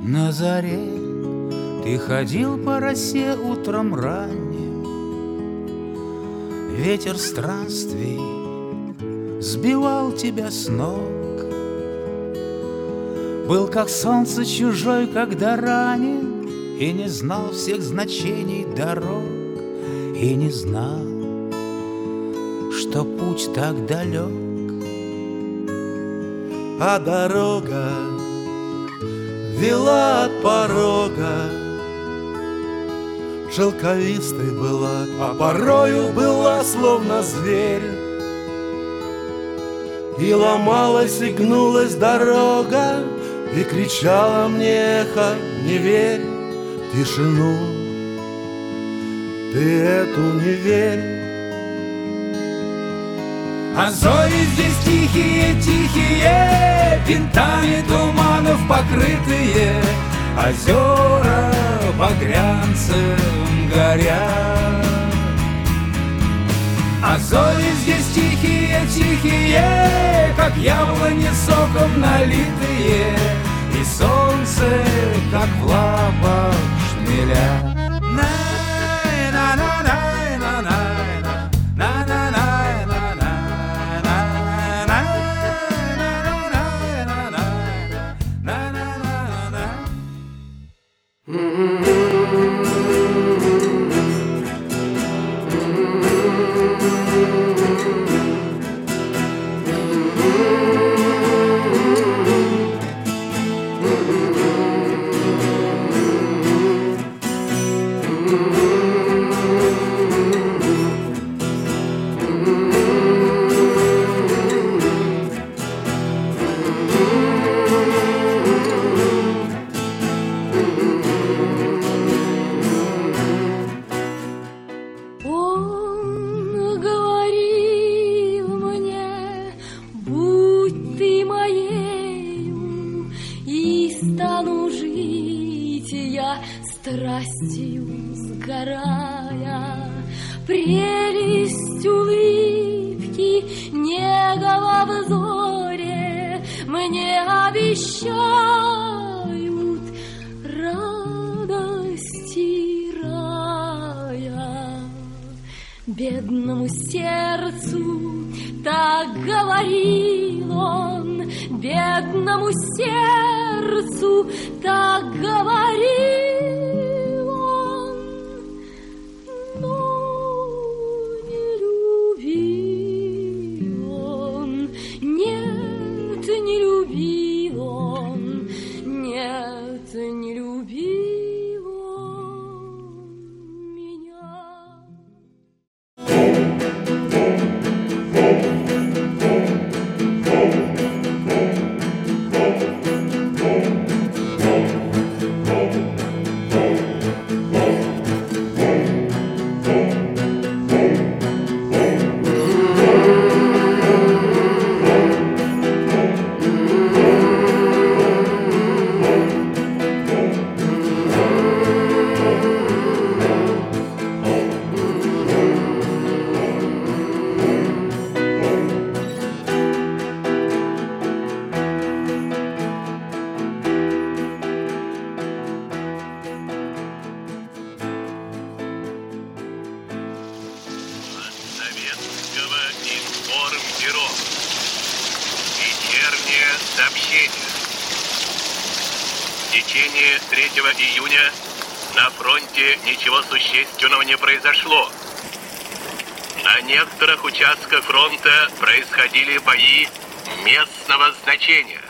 На заре ты ходил по росе утром ранним, ветер странствий сбивал тебя с ног. Был как солнце чужой, когда ранен, и не знал всех значений дорог, и не знал, что путь так далек. А дорога вела от порога, шелковистой была, а порою была словно зверь. И ломалась, и гнулась дорога, и кричала мне эхо: не верь в тишину, ты эту не верь. А зори здесь тихие-тихие, винтами туманов покрытые, озера багрянцем горят. А зори здесь тихие-тихие, как яблони соком налитые, и солнце, как в лапах шмеля. Стану жить я страстью сгорая, прелесть улыбки, нега во взоре мне обещают радости рая. Бедному сердцу так говорил он, бедному сердцу так говорил он, но не любил он, нет, не любил он, нет, не любил он меня. Вечернее сообщение. В течение 3 июня на фронте ничего существенного не произошло. На некоторых участках фронта происходили бои местного значения.